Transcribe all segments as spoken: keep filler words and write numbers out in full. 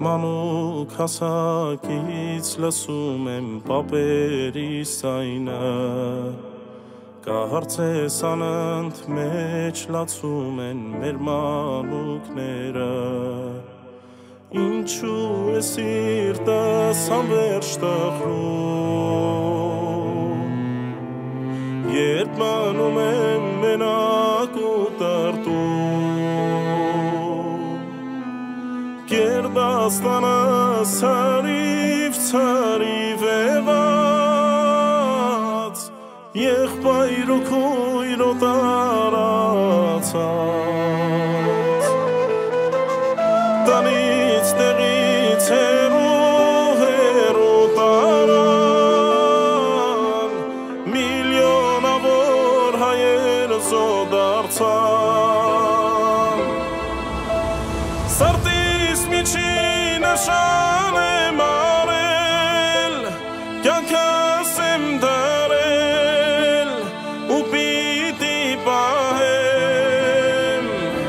մանուկ հասակից լսում եմ պապերի սայնը Կահարցես անընդ մեջ լացում են մեր մանուկները Ինչու է սիրտս անվերջ տխրում Երբ մնում եմ մենակ ու տրտում Գերդաստանս հրիվ ցրիվ եղած Եղբայր ու քույրո տարածած Տնից տեղից հեռու հեռու տարան Միլիոնավոր հայեր զոդարձան Սրտիս միջին նշան եմ արել Կյանքս եմ դարել ու պիտի պահեմ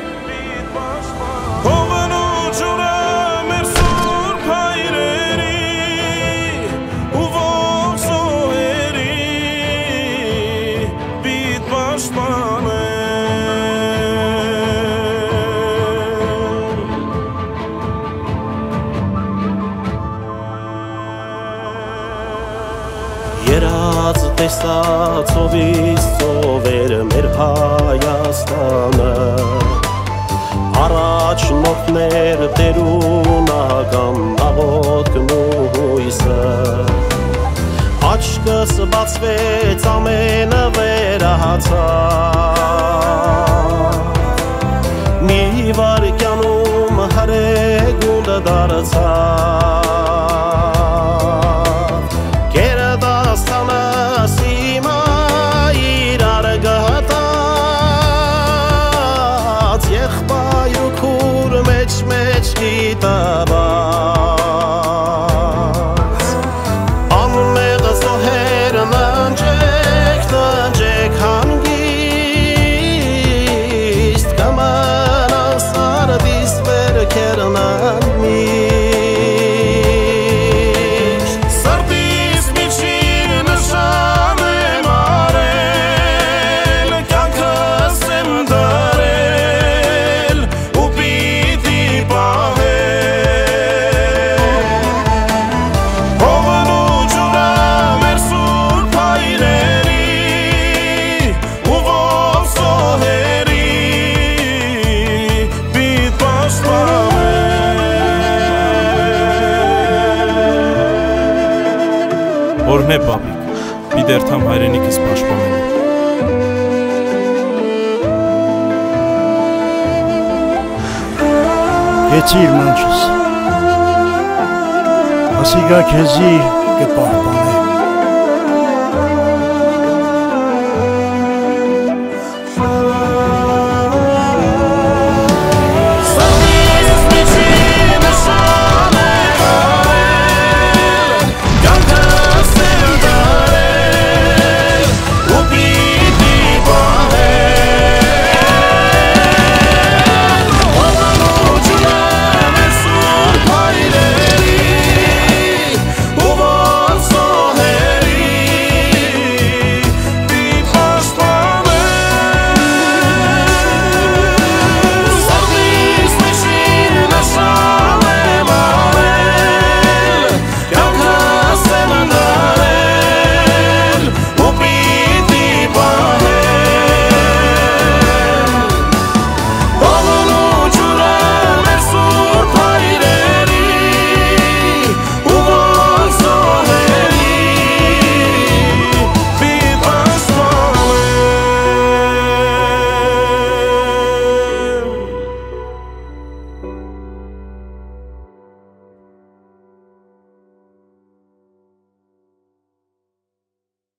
Հողն ու ջուրը մեր սուրբ հայրերի ու ողջ զոհերի պիտ պաշտպանեմ Երած տեսած ովից ծովեր մեր Հայաստանը Առաջնորդներ տերունական աղոթքն ու հույսը Աչքս բացվեց ամենը վերահացավ Մի վարկյանում հրեգունդ դարձավ Գերդաստանս հիմա իրար գտած Եղբայր ու քուր մեջ մեջ գիտաբաց Անմեղ զոհերն ընջեք, ննջեք հանգիստ Կմնաս արդիս վերքերն անմիշտ Սրտիս միջին նշան եմ արել Կյանքս եմ դարել ու պիտի պահեմ Հողն ու ջուրը մեր սուրբ հայրերի ու ողջ զոհերի պիտ պաշտպանեմ Որն է պապիկ, մի դերթամ հայրենիքս պաշտպանելու Գեցիր մանչս, ասիգա քեզի կպահպանե